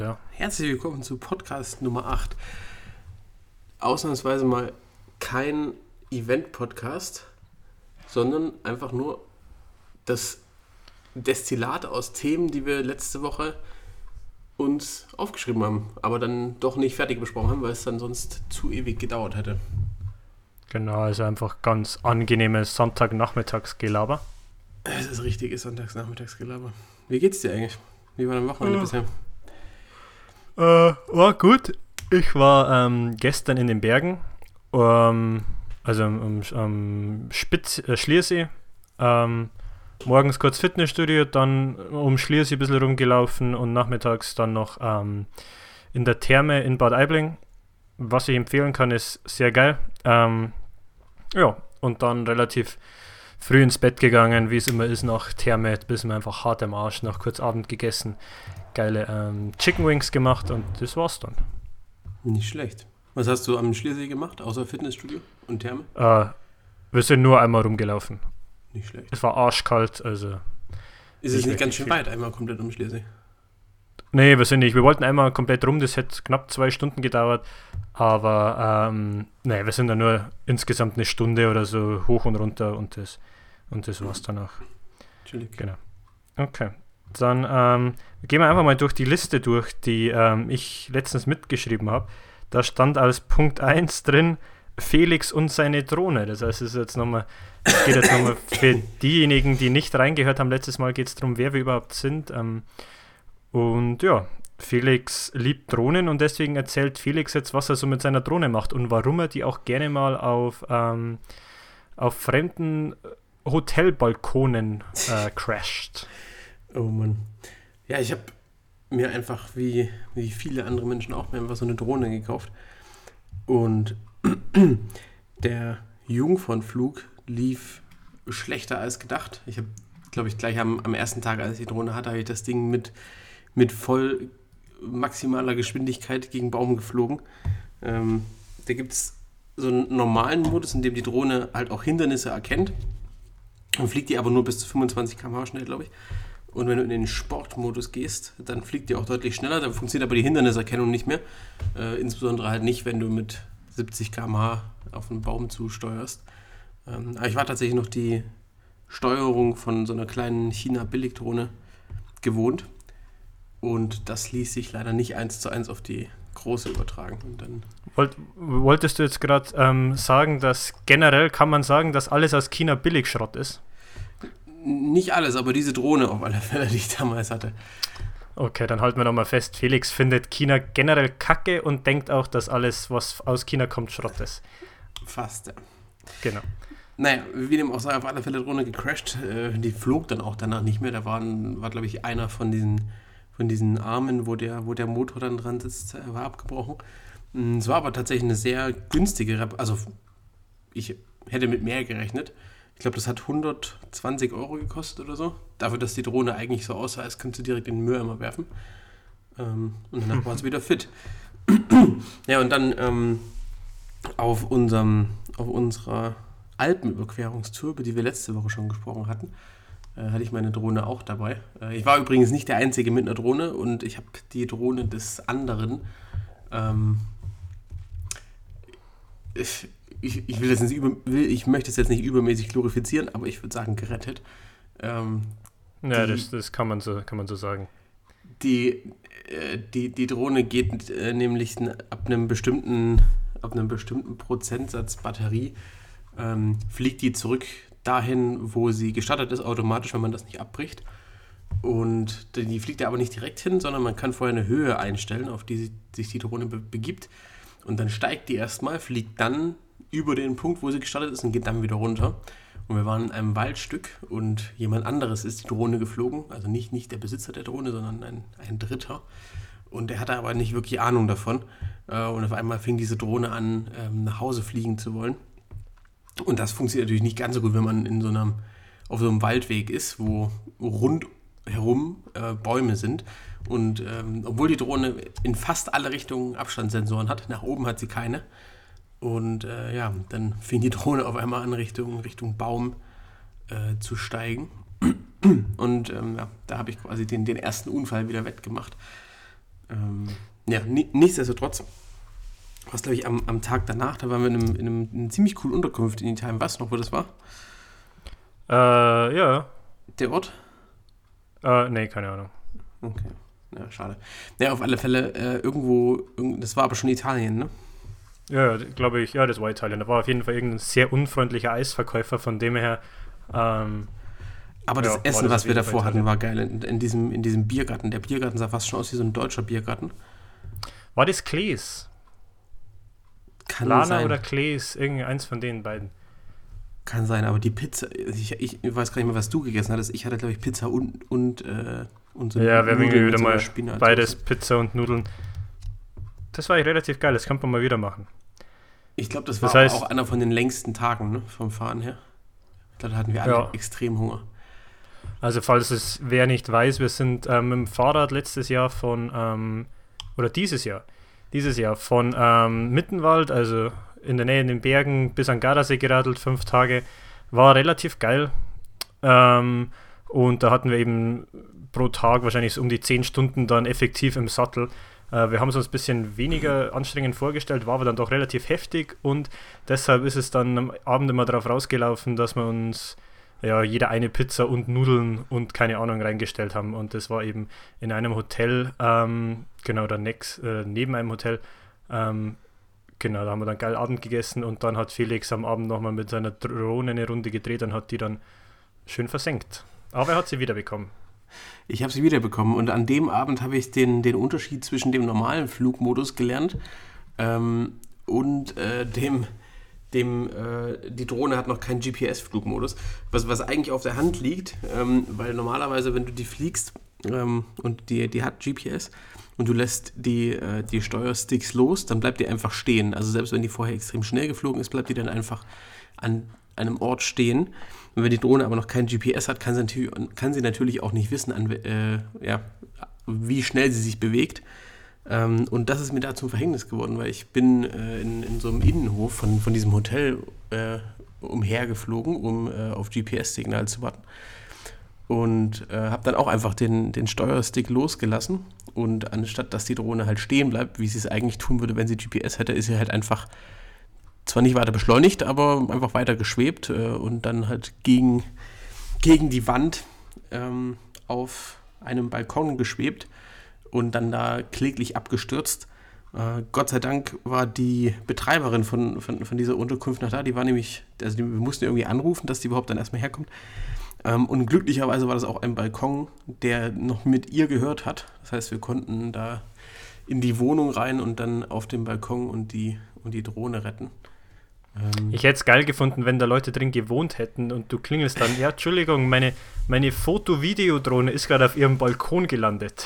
Ja. Herzlich willkommen zu Podcast Nummer 8. Ausnahmsweise mal kein Event-Podcast, sondern einfach nur das Destillat aus Themen, die wir letzte Woche uns aufgeschrieben haben, aber dann doch nicht fertig besprochen haben, weil es dann sonst zu ewig gedauert hätte. Genau, also einfach ganz angenehmes Sonntagnachmittagsgelaber. Es ist richtiges Sonntagsnachmittagsgelaber. Wie geht's dir eigentlich? Wie war dein Wochenende bisher? War gut. Ich war gestern in den Bergen, also am Schliersee. Morgens kurz Fitnessstudio, dann um Schliersee ein bisschen rumgelaufen und nachmittags dann noch in der Therme in Bad Aibling. Was ich empfehlen kann, ist sehr geil. Ja, und dann relativ früh ins Bett gegangen, wie es immer ist, nach Therme, bis mir einfach hart am Arsch, noch kurz Abend gegessen, geile Chicken Wings gemacht und das war's dann. Nicht schlecht. Was hast du am Schliersee gemacht, außer Fitnessstudio und Therme? Wir sind nur einmal rumgelaufen. Nicht schlecht. Es war arschkalt, also... Ist es nicht ganz schön weit, einmal komplett um Schliersee? Nee, wir wollten einmal komplett rum, das hätte knapp 2 Stunden gedauert, aber wir sind da nur insgesamt eine Stunde oder so hoch und runter und das war's dann auch. Chillig. Genau. Okay, dann gehen wir einfach mal durch die Liste durch, die ich letztens mitgeschrieben habe. Da stand als Punkt 1 drin, Felix und seine Drohne. Das heißt, es geht jetzt nochmal für diejenigen, die nicht reingehört haben. Letztes Mal geht es darum, wer wir überhaupt sind. Und ja, Felix liebt Drohnen und deswegen erzählt Felix jetzt, was er so mit seiner Drohne macht und warum er die auch gerne mal auf fremden Hotelbalkonen crasht. Oh Mann. Ja, ich habe mir einfach, wie viele andere Menschen auch, mir einfach so eine Drohne gekauft. Und der Jungfernflug lief schlechter als gedacht. Ich habe, glaube ich, gleich am ersten Tag, als ich die Drohne hatte, habe ich das Ding mit voll maximaler Geschwindigkeit gegen einen Baum geflogen. Da gibt es so einen normalen Modus, in dem die Drohne halt auch Hindernisse erkennt. Dann fliegt die aber nur bis zu 25 km/h schnell, glaube ich. Und wenn du in den Sportmodus gehst, dann fliegt die auch deutlich schneller. Dann funktioniert aber die Hinderniserkennung nicht mehr. Insbesondere halt nicht, wenn du mit 70 km/h auf einen Baum zusteuerst. Aber ich war tatsächlich noch die Steuerung von so einer kleinen China-Billigdrohne gewohnt. Und das ließ sich leider nicht 1:1 auf die große übertragen. Und dann Wolltest du jetzt gerade sagen, dass generell kann man sagen, dass alles aus China Billigschrott ist? Nicht alles, aber diese Drohne auf alle Fälle, die ich damals hatte. Okay, dann halten wir nochmal fest. Felix findet China generell kacke und denkt auch, dass alles, was aus China kommt, Schrott ist. Fast, ja. Genau. Naja, wie dem auch sei, auf alle Fälle Drohne gecrashed. Die flog dann auch danach nicht mehr. Da war glaube ich, einer von diesen Armen, wo der Motor dann dran sitzt, war abgebrochen. Es war aber tatsächlich eine sehr günstige also ich hätte mit mehr gerechnet. Ich glaube, das hat 120 € gekostet oder so. Dafür, dass die Drohne eigentlich so aussah, als könntest du direkt in den Mülleimer werfen. Und danach war es wieder fit. Ja, und dann auf unserer Alpenüberquerungstour, über die wir letzte Woche schon gesprochen hatten, hatte ich meine Drohne auch dabei. Ich war übrigens nicht der Einzige mit einer Drohne und ich habe die Drohne des anderen ich möchte es jetzt nicht übermäßig glorifizieren, aber ich würde sagen gerettet. Das kann man so sagen. Die Drohne geht nämlich ab einem bestimmten Prozentsatz Batterie, fliegt die zurück dahin, wo sie gestartet ist, automatisch, wenn man das nicht abbricht. Und die fliegt ja aber nicht direkt hin, sondern man kann vorher eine Höhe einstellen, auf die sich die Drohne begibt. Und dann steigt die erstmal, fliegt dann über den Punkt, wo sie gestartet ist und geht dann wieder runter. Und wir waren in einem Waldstück und jemand anderes ist die Drohne geflogen. Also nicht der Besitzer der Drohne, sondern ein Dritter. Und der hatte aber nicht wirklich Ahnung davon. Und auf einmal fing diese Drohne an, nach Hause fliegen zu wollen. Und das funktioniert natürlich nicht ganz so gut, wenn man auf so einem Waldweg ist, wo rundherum Bäume sind. Und obwohl die Drohne in fast alle Richtungen Abstandssensoren hat, nach oben hat sie keine. Und dann fing die Drohne auf einmal an, Richtung Baum zu steigen. Und da habe ich quasi den ersten Unfall wieder wettgemacht. Nichtsdestotrotz, was glaube ich am Tag danach, da waren wir in einem ziemlich coolen Unterkunft in Italien. Weißt du noch, wo das war? Ja. Der Ort? Nee, keine Ahnung. Okay, ja, schade. Ja, auf alle Fälle das war aber schon Italien, ne? Ja, glaube ich, ja, das war Italien. Da war auf jeden Fall irgendein sehr unfreundlicher Eisverkäufer, von dem her. Aber das Essen, was wir davor hatten, war geil. In diesem Biergarten. Der Biergarten sah fast schon aus wie so ein deutscher Biergarten. War das Klees? Kann Lana sein. oder Klees? Irgendeins von den beiden. Kann sein, aber die Pizza, ich weiß gar nicht mehr, was du gegessen hattest. Ich hatte, glaube ich, Pizza und so ja, wir haben wieder so mal Spinat beides, Pizza und Nudeln. Das war relativ geil, das kann man mal wieder machen. Ich glaube, das war auch einer von den längsten Tagen, ne, vom Fahren her. Ich glaube, da hatten wir alle extrem Hunger. Also falls es wer nicht weiß, wir sind mit dem Fahrrad dieses Jahr von Mittenwald, also in der Nähe in den Bergen, bis an Gardasee geradelt, 5 Tage. War relativ geil. Und da hatten wir eben pro Tag wahrscheinlich so um die 10 Stunden dann effektiv im Sattel. Wir haben es uns ein bisschen weniger anstrengend vorgestellt, war aber dann doch relativ heftig und deshalb ist es dann am Abend immer darauf rausgelaufen, dass wir uns jeder eine Pizza und Nudeln und keine Ahnung reingestellt haben und das war eben in einem Hotel, neben einem Hotel, genau, da haben wir dann geil Abend gegessen und dann hat Felix am Abend nochmal mit seiner Drohne eine Runde gedreht und hat die dann schön versenkt. Aber er hat sie wiederbekommen. Ich habe sie wiederbekommen und an dem Abend habe ich den Unterschied zwischen dem normalen Flugmodus gelernt und die Drohne hat noch keinen GPS-Flugmodus, was eigentlich auf der Hand liegt, weil normalerweise, wenn du die fliegst und die hat GPS und du lässt die Steuersticks los, dann bleibt die einfach stehen. Also selbst wenn die vorher extrem schnell geflogen ist, bleibt die dann einfach an einem Ort stehen. Und wenn die Drohne aber noch kein GPS hat, kann sie natürlich auch nicht wissen, wie schnell sie sich bewegt. Und das ist mir da zum Verhängnis geworden, weil ich bin in so einem Innenhof von diesem Hotel umhergeflogen, um auf GPS-Signal zu warten. Und habe dann auch einfach den Steuerstick losgelassen. Und anstatt, dass die Drohne halt stehen bleibt, wie sie es eigentlich tun würde, wenn sie GPS hätte, ist sie halt einfach zwar nicht weiter beschleunigt, aber einfach weiter geschwebt und dann halt gegen die Wand auf einem Balkon geschwebt und dann da kläglich abgestürzt. Gott sei Dank war die Betreiberin von dieser Unterkunft noch da, die war nämlich, wir mussten irgendwie anrufen, dass die überhaupt dann erstmal herkommt. Und glücklicherweise war das auch ein Balkon, der noch mit ihr gehört hat. Das heißt, wir konnten da in die Wohnung rein und dann auf dem Balkon und die Drohne retten. Ich hätte es geil gefunden, wenn da Leute drin gewohnt hätten und du klingelst dann, ja, Entschuldigung, meine Foto-Video-Drohne ist gerade auf ihrem Balkon gelandet.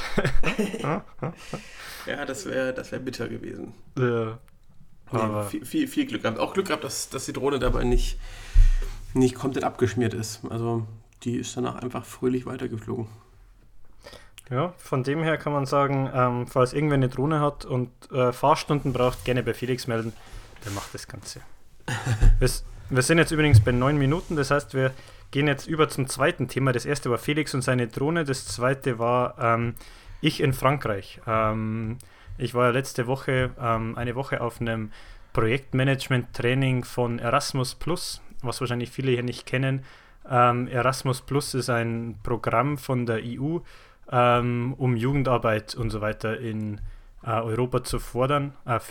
Ja, das wär bitter gewesen. Ja. Aber viel Glück gehabt. Auch Glück gehabt, dass die Drohne dabei nicht komplett abgeschmiert ist. Also die ist danach einfach fröhlich weitergeflogen. Ja, von dem her kann man sagen, falls irgendwer eine Drohne hat und Fahrstunden braucht, gerne bei Felix melden. Der macht das Ganze. Wir sind jetzt übrigens bei 9 Minuten, das heißt, wir gehen jetzt über zum zweiten Thema. Das erste war Felix und seine Drohne, das zweite war ich in Frankreich. Ich war ja letzte Woche eine Woche auf einem Projektmanagement-Training von Erasmus+, was wahrscheinlich viele hier nicht kennen. Erasmus+ ist ein Programm von der EU, um Jugendarbeit und so weiter in Europa zu fördern.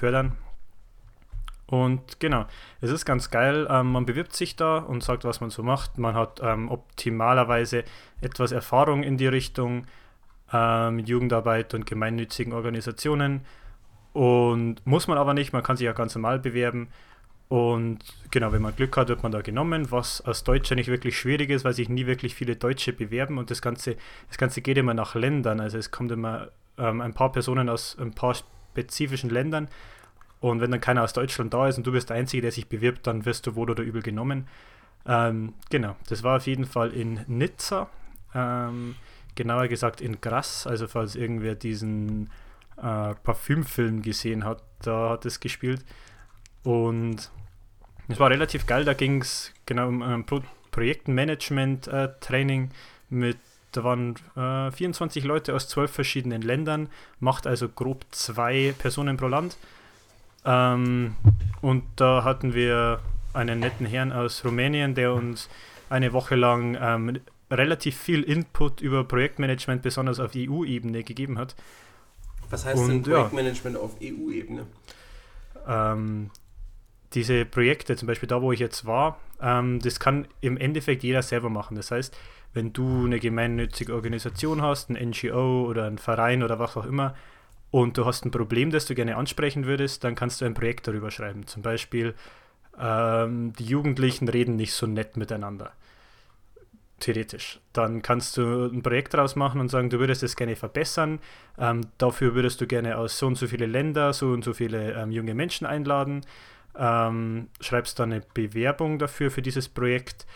Und genau, es ist ganz geil, man bewirbt sich da und sagt, was man so macht. Man hat optimalerweise etwas Erfahrung in die Richtung mit Jugendarbeit und gemeinnützigen Organisationen und muss man aber nicht, man kann sich ja ganz normal bewerben und genau, wenn man Glück hat, wird man da genommen, was als Deutscher nicht wirklich schwierig ist, weil sich nie wirklich viele Deutsche bewerben und das Ganze geht immer nach Ländern, also es kommt immer ein paar Personen aus ein paar spezifischen Ländern. Und wenn dann keiner aus Deutschland da ist und du bist der Einzige, der sich bewirbt, dann wirst du wohl oder übel genommen. Genau, das war auf jeden Fall in Nizza, genauer gesagt in Grasse, also falls irgendwer diesen Parfümfilm gesehen hat, da hat es gespielt. Und es war relativ geil, da ging es genau um ein Projektmanagement-Training mit Da waren 24 Leute aus 12 verschiedenen Ländern, macht also grob 2 Personen pro Land. Und da hatten wir einen netten Herrn aus Rumänien, der uns eine Woche lang relativ viel Input über Projektmanagement, besonders auf EU-Ebene, gegeben hat. Was heißt denn Projektmanagement auf EU-Ebene? Diese Projekte, zum Beispiel da, wo ich jetzt war, das kann im Endeffekt jeder selber machen. Das heißt, wenn du eine gemeinnützige Organisation hast, ein NGO oder ein Verein oder was auch immer, und du hast ein Problem, das du gerne ansprechen würdest, dann kannst du ein Projekt darüber schreiben. Zum Beispiel, die Jugendlichen reden nicht so nett miteinander. Theoretisch. Dann kannst du ein Projekt daraus machen und sagen, du würdest es gerne verbessern. Dafür würdest du gerne aus so und so viele Länder, so und so viele junge Menschen einladen. Schreibst dann eine Bewerbung dafür für dieses Projekt.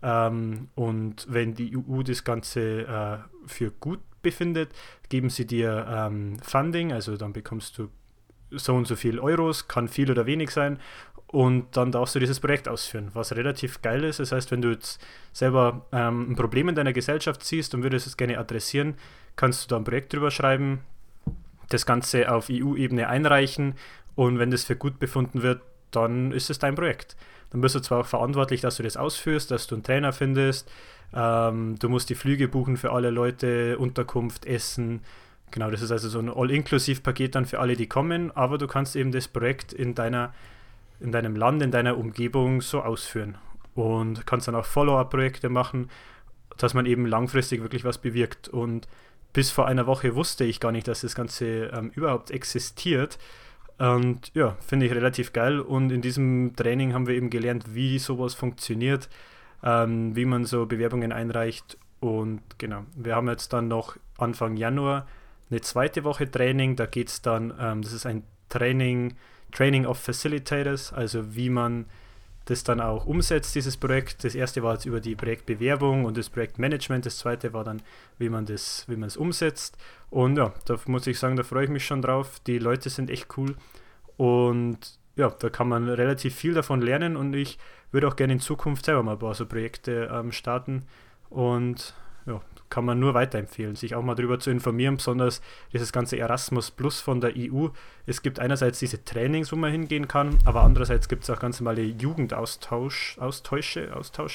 Und wenn die EU das Ganze für gut befindet, geben sie dir Funding, also dann bekommst du so und so viel Euros, kann viel oder wenig sein, und dann darfst du dieses Projekt ausführen, was relativ geil ist. Das heißt, wenn du jetzt selber ein Problem in deiner Gesellschaft siehst und würdest es gerne adressieren, kannst du da ein Projekt drüber schreiben, das Ganze auf EU-Ebene einreichen, und wenn das für gut befunden wird, dann ist es dein Projekt. Dann bist du zwar auch verantwortlich, dass du das ausführst, dass du einen Trainer findest, du musst die Flüge buchen für alle Leute, Unterkunft, Essen. Genau, das ist also so ein All-Inklusiv-Paket dann für alle, die kommen, aber du kannst eben das Projekt in deinem Land, in deiner Umgebung so ausführen und kannst dann auch Follow-up-Projekte machen, dass man eben langfristig wirklich was bewirkt. Und bis vor einer Woche wusste ich gar nicht, dass das Ganze überhaupt existiert. Und ja, finde ich relativ geil. Und in diesem Training haben wir eben gelernt, wie sowas funktioniert, wie man so Bewerbungen einreicht. Und genau, wir haben jetzt dann noch Anfang Januar eine zweite Woche Training. Da geht es dann, das ist ein Training of Facilitators, also wie man das dann auch umsetzt, dieses Projekt. Das erste war jetzt über die Projektbewerbung und das Projektmanagement. Das zweite war dann, wie man es umsetzt. Und ja, da muss ich sagen, da freue ich mich schon drauf. Die Leute sind echt cool. Und ja, da kann man relativ viel davon lernen, und ich würde auch gerne in Zukunft selber mal ein paar so Projekte starten. Und ja, kann man nur weiterempfehlen, sich auch mal darüber zu informieren, besonders dieses ganze Erasmus Plus von der EU. Es gibt einerseits diese Trainings, wo man hingehen kann, aber andererseits gibt es auch ganz normale Jugendaustausche,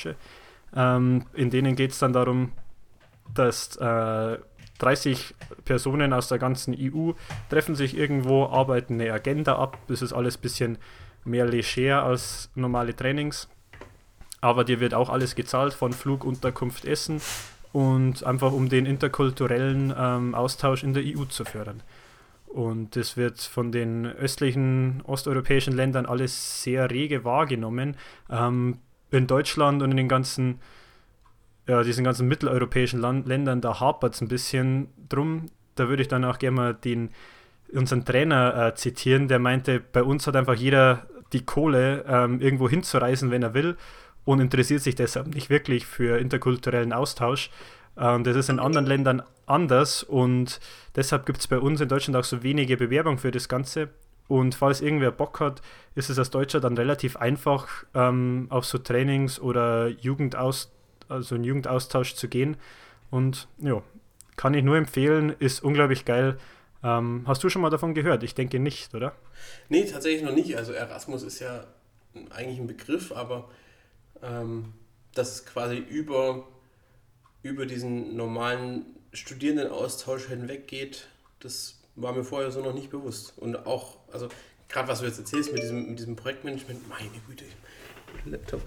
in denen geht es dann darum, dass 30 Personen aus der ganzen EU treffen sich irgendwo, arbeiten eine Agenda ab. Das ist alles ein bisschen mehr leger als normale Trainings, aber dir wird auch alles gezahlt, von Flug, Unterkunft, Essen, und einfach um den interkulturellen Austausch in der EU zu fördern. Und das wird von den östlichen, osteuropäischen Ländern alles sehr rege wahrgenommen. In Deutschland und in den diesen ganzen mitteleuropäischen Ländern, da hapert es ein bisschen drum. Da würde ich dann auch gerne mal unseren Trainer zitieren, der meinte, bei uns hat einfach jeder die Kohle, irgendwo hinzureisen, wenn er will, und interessiert sich deshalb nicht wirklich für interkulturellen Austausch. Das ist in anderen Ländern anders, und deshalb gibt es bei uns in Deutschland auch so wenige Bewerbungen für das Ganze. Und falls irgendwer Bock hat, ist es als Deutscher dann relativ einfach, auf so Trainings oder einen Jugendaustausch zu gehen. Und ja, kann ich nur empfehlen, ist unglaublich geil. Hast du schon mal davon gehört? Ich denke nicht, oder? Nee, tatsächlich noch nicht. Also Erasmus ist ja eigentlich ein Begriff, aber das quasi über diesen normalen Studierendenaustausch hinweg geht, das war mir vorher so noch nicht bewusst. Und auch, also gerade was du jetzt erzählst mit diesem Projektmanagement, meine Güte, Laptop,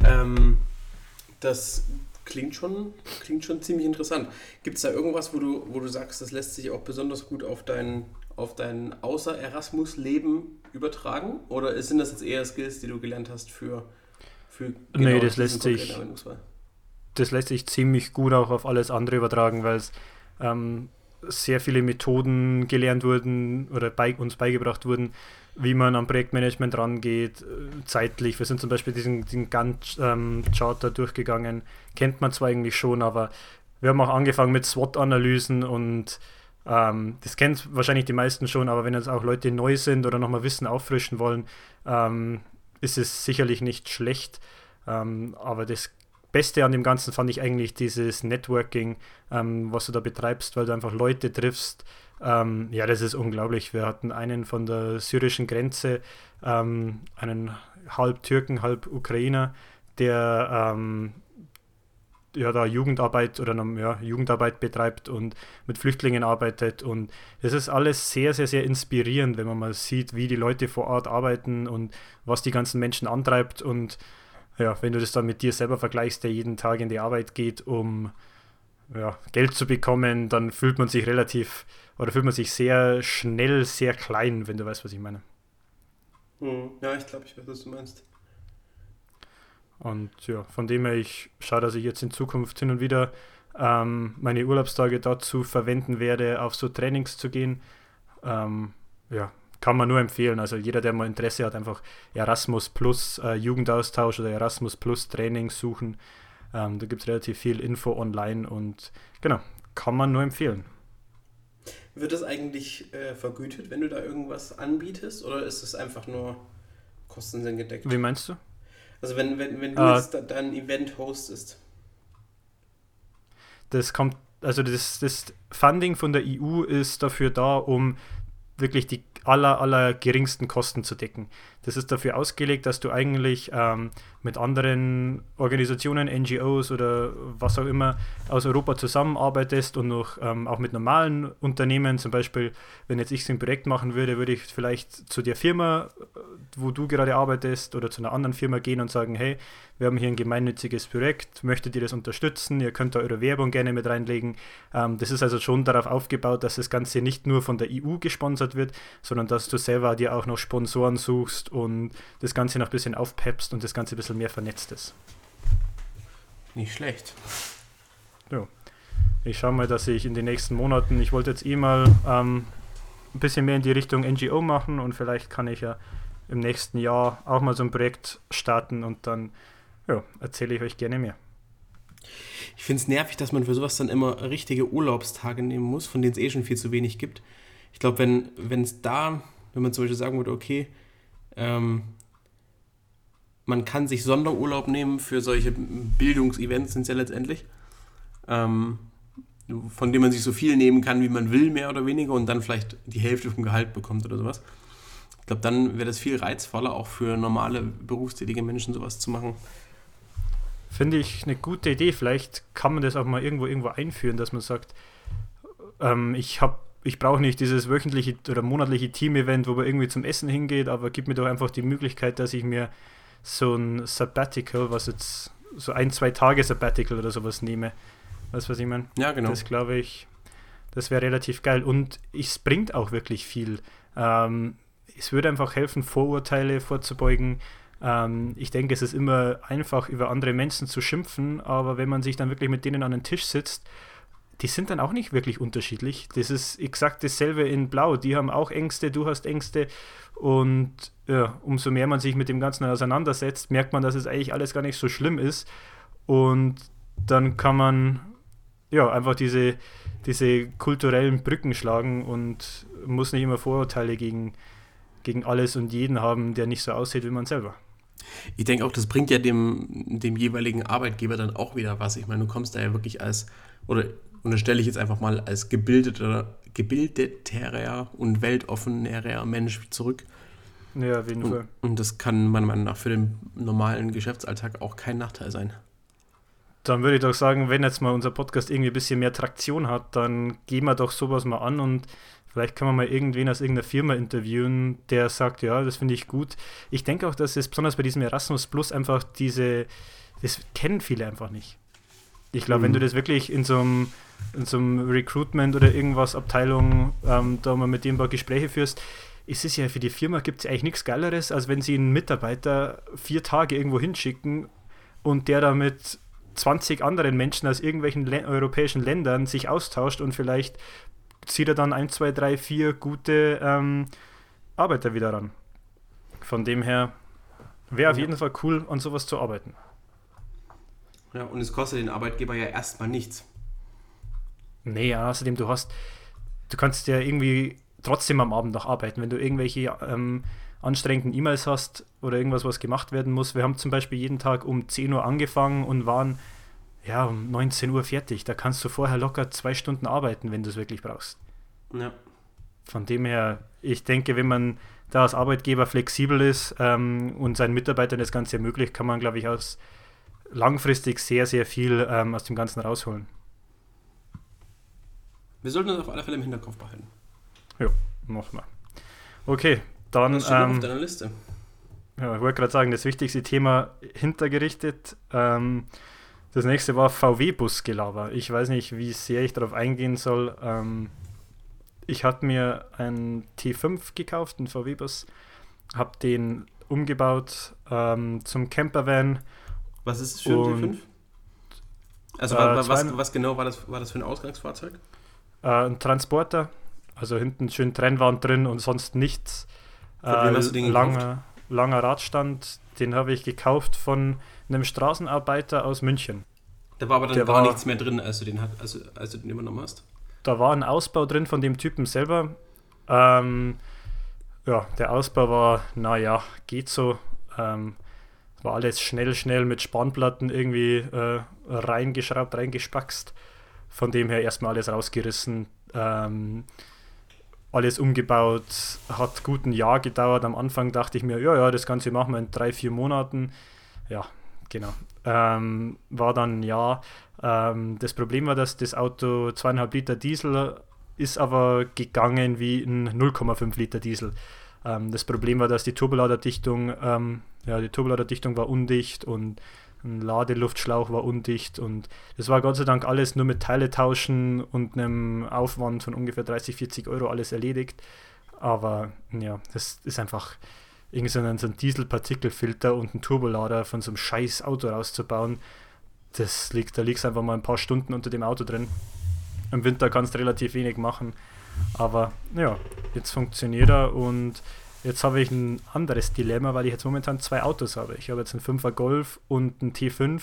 das klingt schon ziemlich interessant. Gibt es da irgendwas, wo du sagst, das lässt sich auch besonders gut auf dein Außer-Erasmus-Leben übertragen? Oder sind das jetzt eher Skills, die du gelernt hast für nee, das lässt sich ziemlich gut auch auf alles andere übertragen, weil es sehr viele Methoden gelernt wurden oder uns beigebracht wurden, wie man am Projektmanagement rangeht, zeitlich. Wir sind zum Beispiel diesen Gantt-Charter durchgegangen, kennt man zwar eigentlich schon, aber wir haben auch angefangen mit SWOT-Analysen, und das kennt wahrscheinlich die meisten schon, aber wenn jetzt auch Leute neu sind oder nochmal Wissen auffrischen wollen, ist es sicherlich nicht schlecht, aber das Beste an dem Ganzen fand ich eigentlich dieses Networking, was du da betreibst, weil du einfach Leute triffst. Ja, das ist unglaublich. Wir hatten einen von der syrischen Grenze, einen halb Türken, halb Ukrainer, der ja, da Jugendarbeit oder ja, Jugendarbeit betreibt und mit Flüchtlingen arbeitet. Und es ist alles sehr, sehr, sehr inspirierend, wenn man mal sieht, wie die Leute vor Ort arbeiten und was die ganzen Menschen antreibt. Und ja, wenn du das dann mit dir selber vergleichst, der jeden Tag in die Arbeit geht, um ja, Geld zu bekommen, dann fühlt man sich sehr schnell sehr klein, wenn du weißt, was ich meine. Ja, ich glaube, ich weiß, was du meinst. Und ja, von dem her, ich schaue, dass ich jetzt in Zukunft hin und wieder meine Urlaubstage dazu verwenden werde, auf so Trainings zu gehen. Ja, kann man nur empfehlen. Also jeder, der mal Interesse hat, einfach Erasmus Plus Jugendaustausch oder Erasmus Plus Training suchen. Da gibt es relativ viel Info online und genau, kann man nur empfehlen. Wird das eigentlich vergütet, wenn du da irgendwas anbietest, oder ist es einfach nur Kosten sind gedeckt? Wie meinst du? Also wenn du jetzt dein Event hostest. Das Funding von der EU ist dafür da, um wirklich die aller geringsten Kosten zu decken. Das ist dafür ausgelegt, dass du eigentlich mit anderen Organisationen, NGOs oder was auch immer aus Europa zusammenarbeitest und noch auch mit normalen Unternehmen. Zum Beispiel, wenn jetzt ich so ein Projekt machen würde, würde ich vielleicht zu der Firma, wo du gerade arbeitest, oder zu einer anderen Firma gehen und sagen, hey, wir haben hier ein gemeinnütziges Projekt, möchtet ihr das unterstützen? Ihr könnt da eure Werbung gerne mit reinlegen. Das ist also schon darauf aufgebaut, dass das Ganze nicht nur von der EU gesponsert wird, sondern dass du selber dir auch noch Sponsoren suchst und das Ganze noch ein bisschen aufpeppst und das Ganze ein bisschen mehr vernetzt ist. Nicht schlecht. Ja. Ich schaue mal, dass ich in den nächsten Monaten, ich wollte jetzt mal ein bisschen mehr in die Richtung NGO machen und vielleicht kann ich ja im nächsten Jahr auch mal so ein Projekt starten und dann erzähle ich euch gerne mehr. Ich finde es nervig, dass man für sowas dann immer richtige Urlaubstage nehmen muss, von denen es schon viel zu wenig gibt. Ich glaube, wenn man zum Beispiel sagen würde, okay, man kann sich Sonderurlaub nehmen für solche Bildungsevents, sind es ja letztendlich, von denen man sich so viel nehmen kann, wie man will, mehr oder weniger, und dann vielleicht die Hälfte vom Gehalt bekommt oder sowas. Ich glaube, dann wäre das viel reizvoller, auch für normale berufstätige Menschen sowas zu machen. Finde ich eine gute Idee. Vielleicht kann man das auch mal irgendwo einführen, dass man sagt, ich brauche nicht dieses wöchentliche oder monatliche Team-Event, wo man irgendwie zum Essen hingeht, aber gib mir doch einfach die Möglichkeit, dass ich mir so ein Sabbatical, was jetzt so 1-2 Tage Sabbatical oder sowas nehme. Weißt du, was ich meine? Ja, genau. Das glaube ich, das wäre relativ geil und es bringt auch wirklich viel. Es würde einfach helfen, Vorurteile vorzubeugen. Ich denke, es ist immer einfach, über andere Menschen zu schimpfen, aber wenn man sich dann wirklich mit denen an den Tisch sitzt, die sind dann auch nicht wirklich unterschiedlich. Das ist exakt dasselbe in Blau. Die haben auch Ängste, du hast Ängste und ja, umso mehr man sich mit dem Ganzen auseinandersetzt, merkt man, dass es eigentlich alles gar nicht so schlimm ist und dann kann man ja einfach diese kulturellen Brücken schlagen und muss nicht immer Vorurteile gegen alles und jeden haben, der nicht so aussieht wie man selber. Ich denke auch, das bringt ja dem jeweiligen Arbeitgeber dann auch wieder was. Ich meine, du kommst da ja wirklich unterstelle ich jetzt einfach mal als gebildeterer und weltoffenerer Mensch zurück. Ja, auf jeden Fall. Und das kann meiner Meinung nach für den normalen Geschäftsalltag auch kein Nachteil sein. Dann würde ich doch sagen, wenn jetzt mal unser Podcast irgendwie ein bisschen mehr Traktion hat, dann gehen wir doch sowas mal an und vielleicht kann man mal irgendwen aus irgendeiner Firma interviewen, der sagt, ja, das finde ich gut. Ich denke auch, dass es besonders bei diesem Erasmus Plus einfach das kennen viele einfach nicht. Ich glaube, wenn du das wirklich in so einem Recruitment oder irgendwas Abteilung da mal mit dem ein paar Gespräche führst, ist es ja für die Firma, gibt es eigentlich nichts Geileres, als wenn sie einen Mitarbeiter 4 Tage irgendwo hinschicken und der da mit 20 anderen Menschen aus irgendwelchen europäischen Ländern sich austauscht und vielleicht zieht er dann 1, 2, 3, 4 gute Arbeiter wieder ran. Von dem her wäre auf jeden Fall cool, an sowas zu arbeiten. Ja, und es kostet den Arbeitgeber ja erstmal nichts. Nee, außerdem du kannst ja irgendwie trotzdem am Abend noch arbeiten, wenn du irgendwelche anstrengenden E-Mails hast oder irgendwas, was gemacht werden muss. Wir haben zum Beispiel jeden Tag um 10 Uhr angefangen und waren um 19 Uhr fertig. Da kannst du vorher locker 2 Stunden arbeiten, wenn du es wirklich brauchst. Ja. Von dem her, ich denke, wenn man da als Arbeitgeber flexibel ist und seinen Mitarbeitern das Ganze ermöglicht, kann man, glaube ich, langfristig sehr, sehr viel aus dem Ganzen rausholen. Wir sollten das auf alle Fälle im Hinterkopf behalten. Ja, machen wir. Okay, dann... Was steht noch auf deiner Liste? Ja, ich wollte gerade sagen, das wichtigste Thema hintergerichtet. Das nächste war VW-Busgelaber. Ich weiß nicht, wie sehr ich darauf eingehen soll. Ich hatte mir einen T5 gekauft, einen VW-Bus, habe den umgebaut zum Campervan. Was ist es für ein T5? Also was genau war das für ein Ausgangsfahrzeug? Ein Transporter, also hinten schön Trennwand drin und sonst nichts. Von wem hast du den gekauft? Langer Radstand, den habe ich gekauft von einem Straßenarbeiter aus München. Da war aber dann gar nichts mehr drin, als du den übernommen hast? Da war ein Ausbau drin von dem Typen selber. Der Ausbau war, geht so. War alles schnell mit Spanplatten irgendwie reingeschraubt, reingespackst. Von dem her erstmal alles rausgerissen. Alles umgebaut, hat gut ein Jahr gedauert. Am Anfang dachte ich mir, das Ganze machen wir in 3-4 Monaten. Ja, genau. War dann ein Jahr. Das Problem war, dass das Auto 2,5 Liter Diesel ist, aber gegangen wie ein 0,5 Liter Diesel. Das Problem war, dass die Turboladerdichtung war undicht und ein Ladeluftschlauch war undicht und das war Gott sei Dank alles nur mit Teile tauschen und einem Aufwand von ungefähr 30-40 Euro alles erledigt. Aber ja, das ist einfach irgendwie so ein Dieselpartikelfilter und ein Turbolader von so einem scheiß Auto rauszubauen. Da liegst einfach mal ein paar Stunden unter dem Auto drin. Im Winter kannst du relativ wenig machen. Aber ja, jetzt funktioniert er und jetzt habe ich ein anderes Dilemma, weil ich jetzt momentan 2 Autos habe. Ich habe jetzt einen 5er Golf und einen T5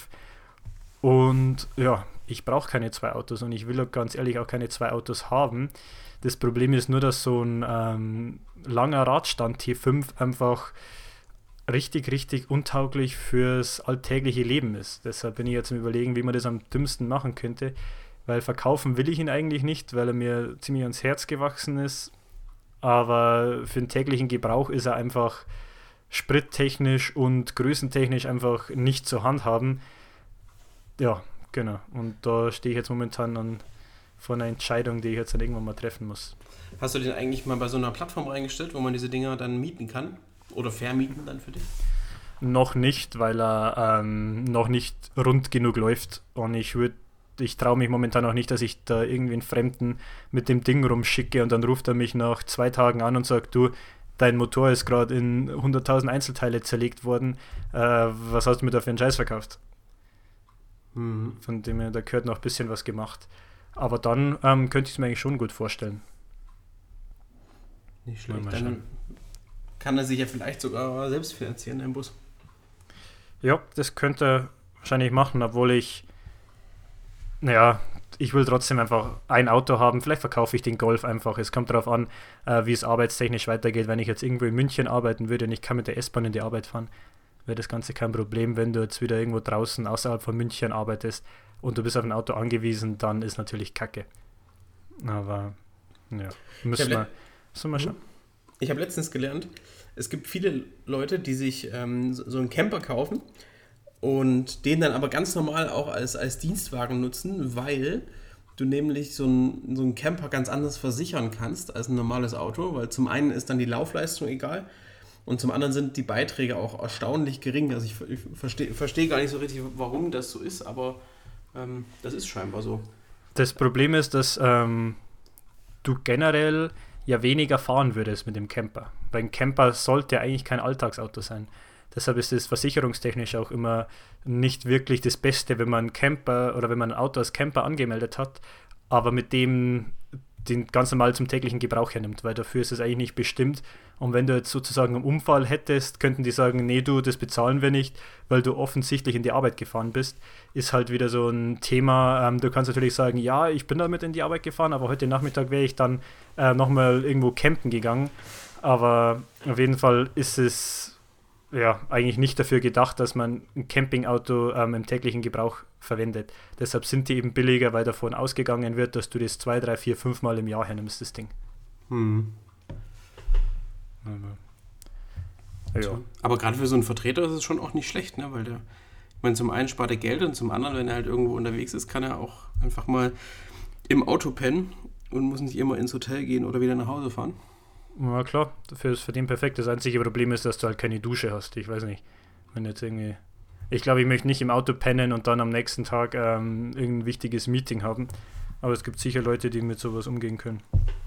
und ja, ich brauche keine 2 Autos und ich will ganz ehrlich auch keine 2 Autos haben. Das Problem ist nur, dass so ein langer Radstand T5 einfach richtig untauglich fürs alltägliche Leben ist. Deshalb bin ich jetzt am Überlegen, wie man das am dümmsten machen könnte, weil verkaufen will ich ihn eigentlich nicht, weil er mir ziemlich ans Herz gewachsen ist. Aber für den täglichen Gebrauch ist er einfach sprittechnisch und größentechnisch einfach nicht zu handhaben. Ja, genau. Und da stehe ich jetzt momentan vor einer Entscheidung, die ich jetzt dann irgendwann mal treffen muss. Hast du den eigentlich mal bei so einer Plattform reingestellt, wo man diese Dinger dann mieten kann? Oder vermieten dann für dich? Noch nicht, weil er noch nicht rund genug läuft. Und ich traue mich momentan auch nicht, dass ich da irgendwie einen Fremden mit dem Ding rumschicke und dann ruft er mich nach 2 Tagen an und sagt, du, dein Motor ist gerade in 100.000 Einzelteile zerlegt worden, was hast du mir da für einen Scheiß verkauft? Von dem her, da gehört noch ein bisschen was gemacht. Aber dann könnte ich es mir eigentlich schon gut vorstellen. Nicht schlecht. Dann kann er sich ja vielleicht sogar selbst finanzieren, dein Bus. Ja, das könnte er wahrscheinlich machen, obwohl ich will trotzdem einfach ein Auto haben. Vielleicht verkaufe ich den Golf einfach. Es kommt darauf an, wie es arbeitstechnisch weitergeht. Wenn ich jetzt irgendwo in München arbeiten würde und ich kann mit der S-Bahn in die Arbeit fahren, wäre das Ganze kein Problem. Wenn du jetzt wieder irgendwo draußen außerhalb von München arbeitest und du bist auf ein Auto angewiesen, dann ist natürlich Kacke. Aber ja, müssen wir schauen. Ich habe letztens gelernt, es gibt viele Leute, die sich so einen Camper kaufen und den dann aber ganz normal auch als Dienstwagen nutzen, weil du nämlich so einen Camper ganz anders versichern kannst als ein normales Auto, weil zum einen ist dann die Laufleistung egal und zum anderen sind die Beiträge auch erstaunlich gering. Also ich verstehe gar nicht so richtig, warum das so ist, aber das ist scheinbar so. Das Problem ist, dass du generell ja weniger fahren würdest mit dem Camper. Weil ein Camper sollte ja eigentlich kein Alltagsauto sein. Deshalb ist es versicherungstechnisch auch immer nicht wirklich das Beste, wenn man einen Camper oder wenn man ein Auto als Camper angemeldet hat, aber mit dem den ganz normal zum täglichen Gebrauch hernimmt, weil dafür ist es eigentlich nicht bestimmt. Und wenn du jetzt sozusagen einen Unfall hättest, könnten die sagen, nee, du, das bezahlen wir nicht, weil du offensichtlich in die Arbeit gefahren bist. Ist halt wieder so ein Thema. Du kannst natürlich sagen, ja, ich bin damit in die Arbeit gefahren, aber heute Nachmittag wäre ich dann nochmal irgendwo campen gegangen. Aber auf jeden Fall ist es ja eigentlich nicht dafür gedacht, dass man ein Campingauto im täglichen Gebrauch verwendet. Deshalb sind die eben billiger, weil davon ausgegangen wird, dass du das 2, 3, 4, 5 Mal im Jahr hernimmst, das Ding. Ja. Aber gerade für so einen Vertreter ist es schon auch nicht schlecht, ne? Weil der, ich meine, zum einen spart er Geld und zum anderen, wenn er halt irgendwo unterwegs ist, kann er auch einfach mal im Auto pennen und muss nicht immer ins Hotel gehen oder wieder nach Hause fahren. Ja klar, dafür ist für den perfekt. Das einzige Problem ist, dass du halt keine Dusche hast. Ich weiß nicht, wenn jetzt irgendwie... Ich glaube, ich möchte nicht im Auto pennen und dann am nächsten Tag irgendein wichtiges Meeting haben. Aber es gibt sicher Leute, die mit sowas umgehen können.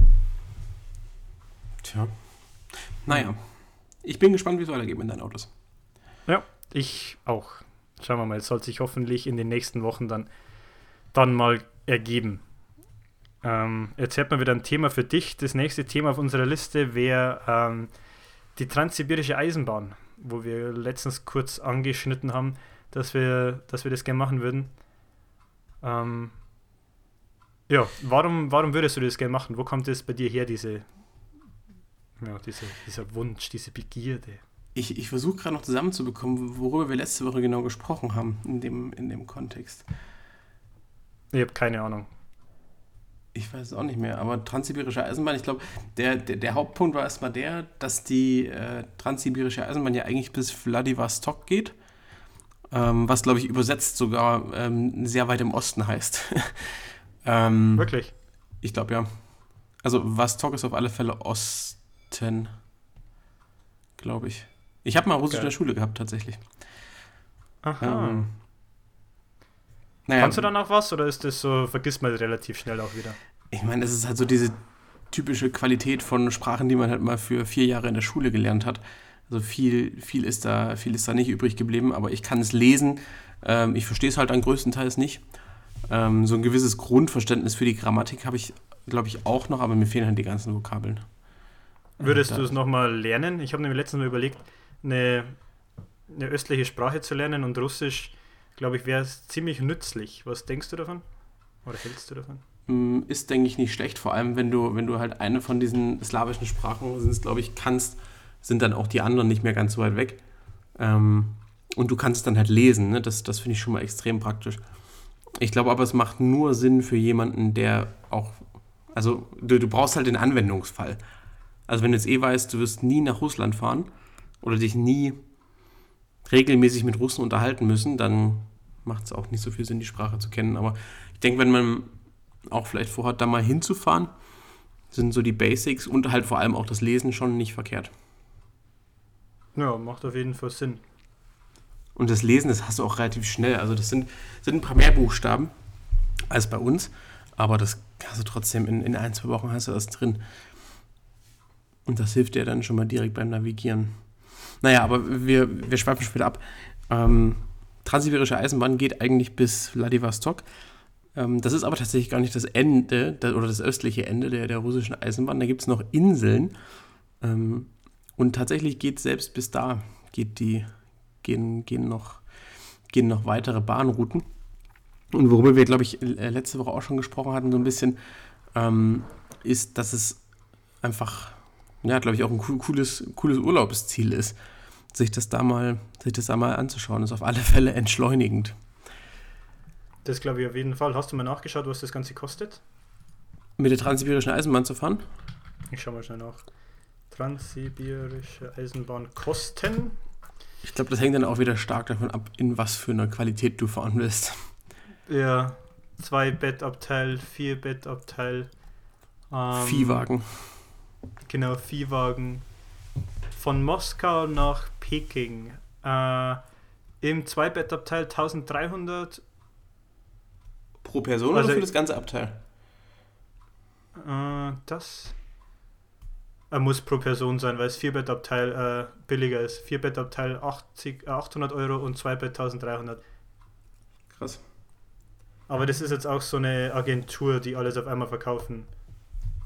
Tja. Naja, ich bin gespannt, wie es weitergeht mit deinen Autos. Ja, ich auch. Schauen wir mal, es soll sich hoffentlich in den nächsten Wochen dann mal ergeben. Jetzt hätten wir wieder ein Thema für dich. Das nächste Thema auf unserer Liste wäre die Transsibirische Eisenbahn, wo wir letztens kurz angeschnitten haben, dass wir das gerne machen würden. Ja, warum würdest du das gerne machen? Wo kommt es bei dir her, dieser Wunsch, diese Begierde? Ich versuche gerade noch zusammenzubekommen, worüber wir letzte Woche genau gesprochen haben in dem Kontext. Ich habe keine Ahnung. Ich weiß es auch nicht mehr, aber Transsibirische Eisenbahn, ich glaube, der Hauptpunkt war erstmal der, dass die Transsibirische Eisenbahn ja eigentlich bis Wladiwostok geht, was, glaube ich, übersetzt sogar sehr weit im Osten heißt. Wirklich? Ich glaube, ja. Also Vostok ist auf alle Fälle Osten, glaube ich. Ich habe mal Russisch in der Schule gehabt, tatsächlich. Aha. Naja, kannst du dann auch was oder ist das so, vergisst man relativ schnell auch wieder? Ich meine, es ist halt so diese typische Qualität von Sprachen, die man halt mal für 4 Jahre in der Schule gelernt hat. Also viel ist da nicht übrig geblieben, aber ich kann es lesen. Ich verstehe es halt dann größtenteils nicht. So ein gewisses Grundverständnis für die Grammatik habe ich, glaube ich, auch noch, aber mir fehlen halt die ganzen Vokabeln. Würdest du es nochmal lernen? Ich habe nämlich letztens mal überlegt, eine östliche Sprache zu lernen und Russisch, glaube ich, wäre es ziemlich nützlich. Was denkst du davon? Oder hältst du davon? Ist, denke ich, nicht schlecht, vor allem wenn du halt eine von diesen slawischen Sprachen, glaube ich, kannst, sind dann auch die anderen nicht mehr ganz so weit weg. Und du kannst es dann halt lesen, ne? Das finde ich schon mal extrem praktisch. Ich glaube aber, es macht nur Sinn für jemanden, der auch, also du brauchst halt den Anwendungsfall. Also wenn du jetzt weißt, du wirst nie nach Russland fahren oder dich nie regelmäßig mit Russen unterhalten müssen, dann macht es auch nicht so viel Sinn, die Sprache zu kennen. Aber ich denke, wenn man auch vielleicht vorhat, da mal hinzufahren, sind so die Basics und halt vor allem auch das Lesen schon nicht verkehrt. Ja, macht auf jeden Fall Sinn. Und das Lesen, das hast du auch relativ schnell. Also das sind ein paar mehr Buchstaben als bei uns, aber das hast du trotzdem in 1, 2 Wochen hast du das drin. Und das hilft dir dann schon mal direkt beim Navigieren. Naja, aber wir schweifen schon wieder ab. Transsibirische Eisenbahn geht eigentlich bis Wladiwostok. Das ist aber tatsächlich gar nicht das Ende oder das östliche Ende der russischen Eisenbahn. Da gibt es noch Inseln. Und tatsächlich geht selbst bis da gehen noch weitere Bahnrouten. Und worüber wir, glaube ich, letzte Woche auch schon gesprochen hatten, so ein bisschen, ist, dass es einfach, ja, glaube ich, auch ein cooles Urlaubsziel ist, sich das da mal anzuschauen. Das ist auf alle Fälle entschleunigend. Das glaube ich auf jeden Fall. Hast du mal nachgeschaut, was das Ganze kostet? Mit der Transsibirischen Eisenbahn zu fahren? Ich schaue mal schnell nach. Transsibirische Eisenbahn kosten? Ich glaube, das hängt dann auch wieder stark davon ab, in was für einer Qualität du fahren willst. Ja, 2-Bettabteil, 4-Bettabteil. Viehwagen. Genau, Viehwagen. Von Moskau nach Peking. Im 2-Bettabteil 1300. Pro Person also, oder für das ganze Abteil? Das muss pro Person sein, weil das 4-Bettabteil billiger ist. 4-Bettabteil 800 Euro und 2-Bett 1300. Krass. Aber das ist jetzt auch so eine Agentur, die alles auf einmal verkaufen.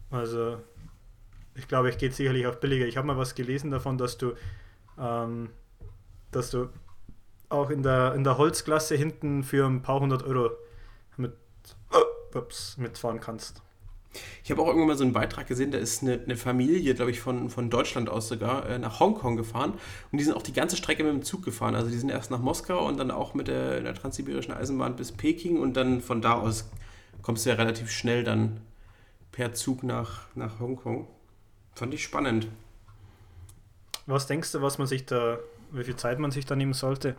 Also ich glaube, ich gehe sicherlich auch billiger. Ich habe mal was gelesen davon, ähm, dass du auch in der Holzklasse hinten für ein paar hundert Euro mit, mitfahren kannst. Ich habe auch irgendwann mal so einen Beitrag gesehen, da ist eine Familie, glaube ich, von Deutschland aus sogar nach Hongkong gefahren und die sind auch die ganze Strecke mit dem Zug gefahren. Also die sind erst nach Moskau und dann auch mit der Transsibirischen Eisenbahn bis Peking und dann von da aus kommst du ja relativ schnell dann per Zug nach Hongkong. Fand ich spannend. Was denkst du, wie viel Zeit man sich da nehmen sollte?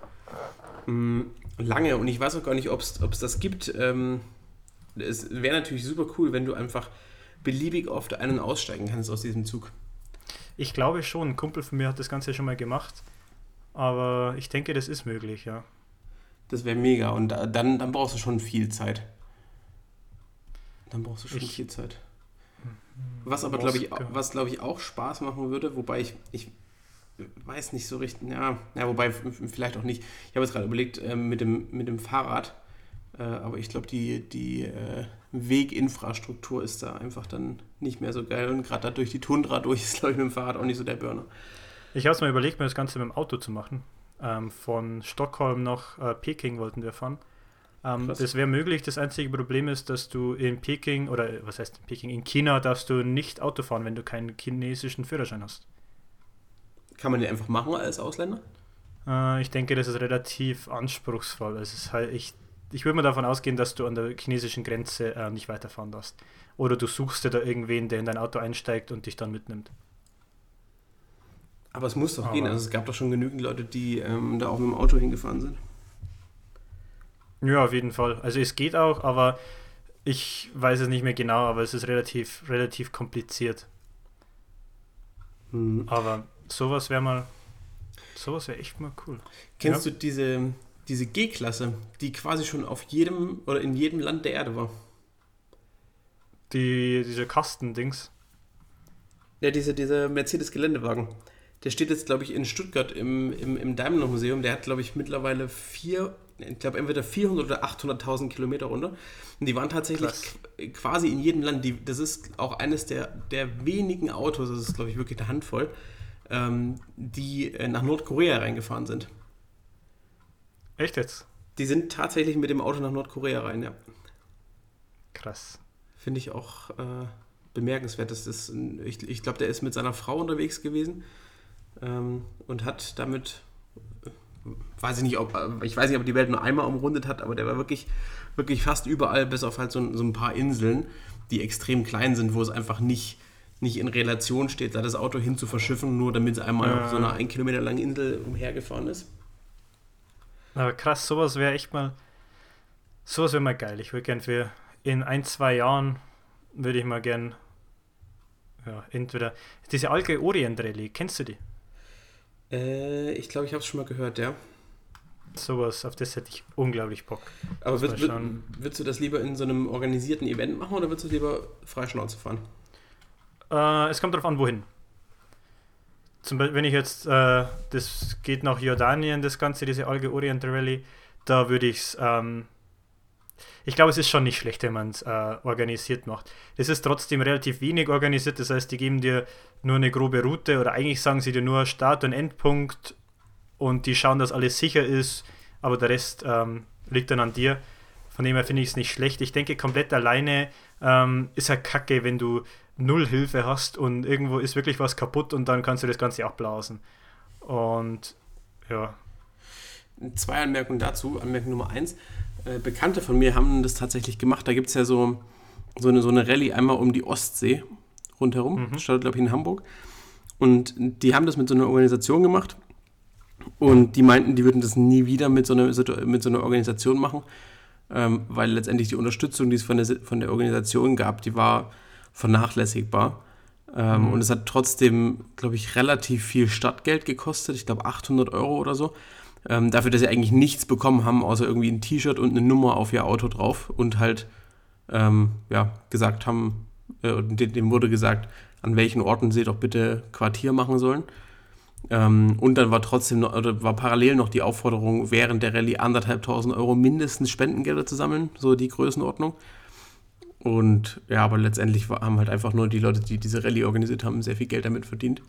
Lange und ich weiß auch gar nicht, ob es das gibt. Es wäre natürlich super cool, wenn du einfach beliebig oft ein- und aussteigen kannst aus diesem Zug. Ich glaube schon, ein Kumpel von mir hat das Ganze schon mal gemacht, aber ich denke, das ist möglich, ja. Das wäre mega und dann brauchst du schon viel Zeit. Dann brauchst du schon Ich- viel Zeit. Was aber, glaube ich, Moskau. was, glaube ich, auch Spaß machen würde, wobei ich weiß nicht so richtig, wobei vielleicht auch nicht. Ich habe jetzt gerade überlegt, mit dem Fahrrad, aber ich glaube, die Weginfrastruktur ist da einfach dann nicht mehr so geil und gerade da durch die Tundra durch ist, glaube ich, mit dem Fahrrad auch nicht so der Burner. Ich habe es mir überlegt, mir das Ganze mit dem Auto zu machen. Von Stockholm nach Peking wollten wir fahren. Krass. Das wäre möglich. Das einzige Problem ist, dass du in Peking, oder was heißt in Peking, in China darfst du nicht Auto fahren, wenn du keinen chinesischen Führerschein hast. Kann man den einfach machen als Ausländer? Ich denke, das ist relativ anspruchsvoll. Es ist halt, ich würde mal davon ausgehen, dass du an der chinesischen Grenze nicht weiterfahren darfst. Oder du suchst dir da irgendwen, der in dein Auto einsteigt und dich dann mitnimmt. Aber es muss doch Aber- gehen. Also es gab doch schon genügend Leute, die da auch mit dem Auto hingefahren sind. Ja, auf jeden Fall. Also es geht auch, aber ich weiß es nicht mehr genau, aber es ist relativ kompliziert. Mhm. Aber sowas wäre echt mal cool. Kennst du diese G-Klasse, die quasi schon auf jedem oder in jedem Land der Erde war? Diese Kastendings. Ja, dieser Mercedes-Geländewagen. Der steht jetzt, glaube ich, in Stuttgart im Daimler-Museum. Der hat, glaube ich, mittlerweile entweder 400 oder 800.000 Kilometer runter. Und die waren tatsächlich quasi in jedem Land. Das ist auch eines der wenigen Autos, das ist, glaube ich, wirklich eine Handvoll, die nach Nordkorea reingefahren sind. Echt jetzt? Die sind tatsächlich mit dem Auto nach Nordkorea rein, ja. Krass. Finde ich auch bemerkenswert. Ich glaube, der ist mit seiner Frau unterwegs gewesen und hat damit, ich weiß nicht, ob er die Welt nur einmal umrundet hat, aber der war wirklich, wirklich fast überall, bis auf halt so ein paar Inseln, die extrem klein sind, wo es einfach nicht in Relation steht, da das Auto hin zu verschiffen, nur damit es einmal auf so einer 1 Kilometer langen Insel umhergefahren ist. Aber krass, sowas wäre mal geil. Ich würde gern in 1, 2 Jahren würde ich mal gern, ja, entweder diese Alge Orient Rallye, kennst du die? Ich glaube, ich habe es schon mal gehört, ja. Sowas, auf das hätte ich unglaublich Bock. Aber Das war schon- würdest du das lieber in so einem organisierten Event machen oder würdest du lieber Freischnauze fahren? Es kommt darauf an, wohin. Zum Beispiel, wenn ich jetzt, das geht nach Jordanien, das Ganze, diese Alge Orient Rallye, da würde ich glaube, es ist schon nicht schlecht, wenn man es organisiert macht. Es ist trotzdem relativ wenig organisiert, das heißt, die geben dir nur eine grobe Route oder eigentlich sagen sie dir nur Start- und Endpunkt und die schauen, dass alles sicher ist, aber der Rest liegt dann an dir. Von dem her finde ich es nicht schlecht. Ich denke, komplett alleine ist halt kacke, wenn du null Hilfe hast und irgendwo ist wirklich was kaputt und dann kannst du das Ganze abblasen. Und ja. 2 Anmerkungen dazu. Anmerkung Nummer 1. Bekannte von mir haben das tatsächlich gemacht. Da gibt es ja so eine Rallye einmal um die Ostsee rundherum. Das startet, glaube ich, in Hamburg. Und die haben das mit so einer Organisation gemacht. Und die meinten, die würden das nie wieder mit so einer Organisation machen, weil letztendlich die Unterstützung, die es von der Organisation gab, die war vernachlässigbar. Und es hat trotzdem, glaube ich, relativ viel Stadtgeld gekostet. Ich glaube 800 Euro oder so. Dafür, dass sie eigentlich nichts bekommen haben, außer irgendwie ein T-Shirt und eine Nummer auf ihr Auto drauf und halt gesagt haben, dem wurde gesagt, an welchen Orten sie doch bitte Quartier machen sollen. Und dann war parallel noch die Aufforderung, während der Rallye 1.500 Euro mindestens Spendengelder zu sammeln, so die Größenordnung. Und ja, aber letztendlich haben halt einfach nur die Leute, die diese Rallye organisiert haben, sehr viel Geld damit verdient.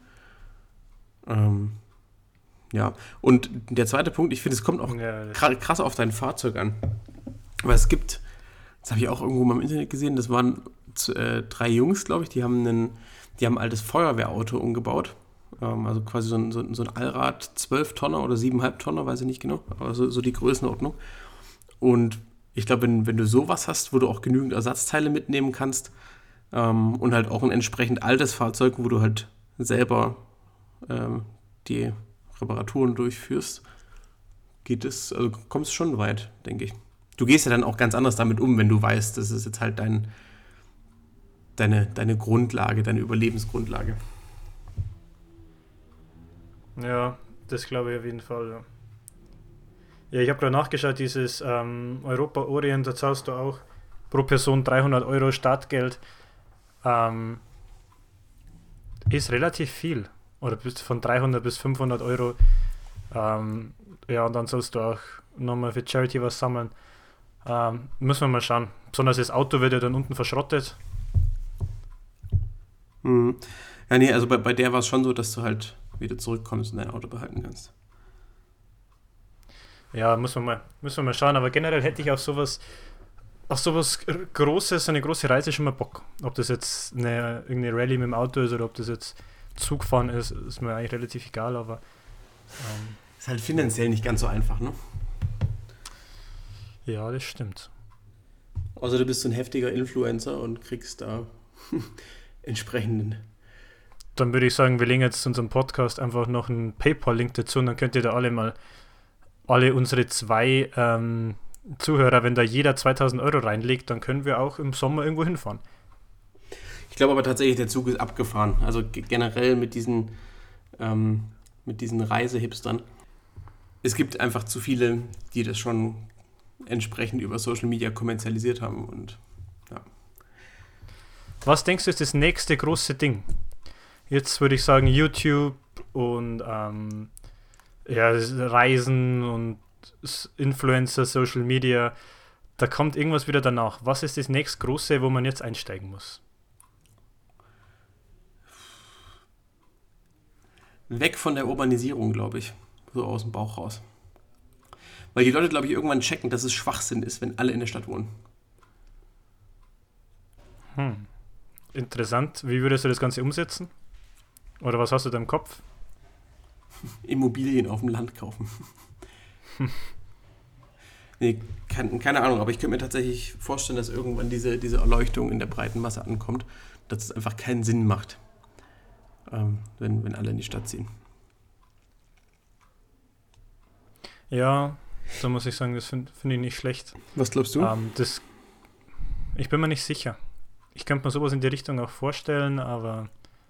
Ja, und der zweite Punkt, ich finde, es kommt auch krass auf dein Fahrzeug an. Weil es gibt, das habe ich auch irgendwo mal im Internet gesehen, das waren 3 Jungs, glaube ich, die haben ein altes Feuerwehrauto umgebaut. Also quasi so ein Allrad, 12 Tonner oder 7,5 Tonner, weiß ich nicht genau, aber so die Größenordnung. Und ich glaube, wenn du sowas hast, wo du auch genügend Ersatzteile mitnehmen kannst und halt auch ein entsprechend altes Fahrzeug, wo du halt selber die Reparaturen durchführst, also kommst schon weit, denke ich. Du gehst ja dann auch ganz anders damit um, wenn du weißt, das ist jetzt halt deine Grundlage, deine Überlebensgrundlage. Ja, das glaube ich auf jeden Fall, ja. Ja, ich habe gerade nachgeschaut, dieses Europa Orient, da zahlst du auch pro Person 300 Euro Startgeld. Ist relativ viel. Oder bis von 300 bis 500 Euro. Ja, und dann sollst du auch nochmal für Charity was sammeln. Müssen wir mal schauen. Besonders das Auto wird ja dann unten verschrottet. Mhm. Ja, nee, also bei der war es schon so, dass du halt wieder zurückkommst und dein Auto behalten kannst. Ja, müssen wir mal schauen. Aber generell hätte ich auf sowas Großes, eine große Reise schon mal Bock. Ob das jetzt irgendeine Rallye mit dem Auto ist oder ob das jetzt Zugfahren ist mir eigentlich relativ egal, aber ist halt finanziell nicht ganz so einfach, ne? Ja, das stimmt. Also du bist so ein heftiger Influencer und kriegst da entsprechenden. Dann würde ich sagen, wir legen jetzt zu unserem Podcast einfach noch einen PayPal-Link dazu und dann könnt ihr da alle unsere 2 Zuhörer, wenn da jeder 2000 Euro reinlegt, dann können wir auch im Sommer irgendwo hinfahren. Ich glaube aber tatsächlich, der Zug ist abgefahren. Also generell mit diesen Reisehipstern. Es gibt einfach zu viele, die das schon entsprechend über Social Media kommerzialisiert haben. Und ja. Was denkst du, ist das nächste große Ding? Jetzt würde ich sagen YouTube und Reisen und Influencer, Social Media. Da kommt irgendwas wieder danach. Was ist das nächste große, wo man jetzt einsteigen muss? Weg von der Urbanisierung, glaube ich. So aus dem Bauch raus. Weil die Leute, glaube ich, irgendwann checken, dass es Schwachsinn ist, wenn alle in der Stadt wohnen. Interessant. Wie würdest du das Ganze umsetzen? Oder was hast du da im Kopf? Immobilien auf dem Land kaufen. Nee, keine Ahnung, aber ich könnte mir tatsächlich vorstellen, dass irgendwann diese Erleuchtung in der breiten Masse ankommt, dass es einfach keinen Sinn macht, wenn alle in die Stadt ziehen. Ja, da muss ich sagen, das find ich nicht schlecht. Was glaubst du? Ich bin mir nicht sicher. Ich könnte mir sowas in die Richtung auch vorstellen, aber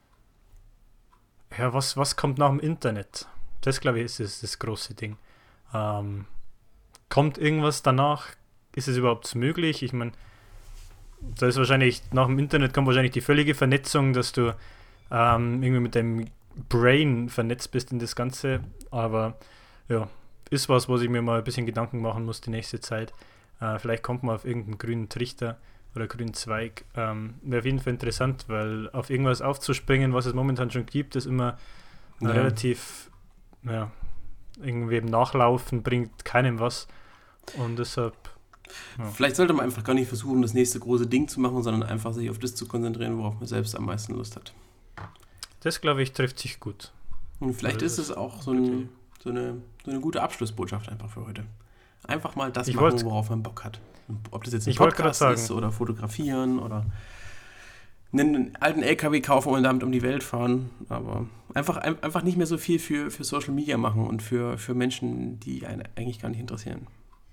ja, was kommt nach dem Internet? Das, glaube ich, ist das große Ding. Kommt irgendwas danach? Ist es überhaupt möglich? Ich meine, da ist wahrscheinlich, nach dem Internet kommt wahrscheinlich die völlige Vernetzung, dass du irgendwie mit deinem Brain vernetzt bist in das Ganze. Aber ja, ist was ich mir mal ein bisschen Gedanken machen muss die nächste Zeit. Vielleicht kommt man auf irgendeinen grünen Trichter oder grünen Zweig. Wäre auf jeden Fall interessant, weil auf irgendwas aufzuspringen, was es momentan schon gibt, ist immer relativ, irgendwie im Nachlaufen bringt keinem was. Und deshalb. Ja. Vielleicht sollte man einfach gar nicht versuchen, das nächste große Ding zu machen, sondern einfach sich auf das zu konzentrieren, worauf man selbst am meisten Lust hat. Das, glaube ich, trifft sich gut. Und vielleicht ist es auch so eine gute Abschlussbotschaft einfach für heute. Einfach mal das machen, worauf man Bock hat. Ob das jetzt ein Podcast ist oder fotografieren oder einen alten LKW kaufen und damit um die Welt fahren. Aber einfach nicht mehr so viel für Social Media machen und für Menschen, die einen eigentlich gar nicht interessieren.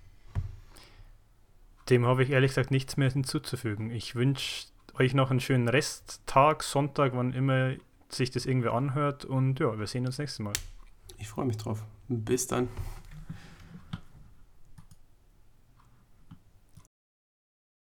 Dem habe ich ehrlich gesagt nichts mehr hinzuzufügen. Ich wünsche euch noch einen schönen Resttag, Sonntag, wann immer sich das irgendwie anhört. Und ja, wir sehen uns nächstes Mal. Ich freue mich drauf. Bis dann.